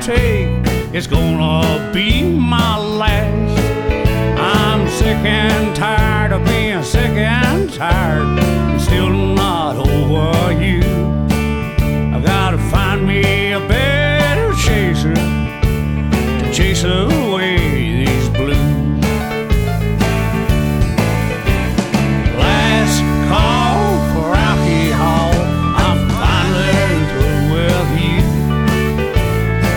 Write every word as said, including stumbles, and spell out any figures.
take, it's gonna be my last. I'm sick and tired of being sick and tired, and still not over you. I gotta find me a better chaser to chase away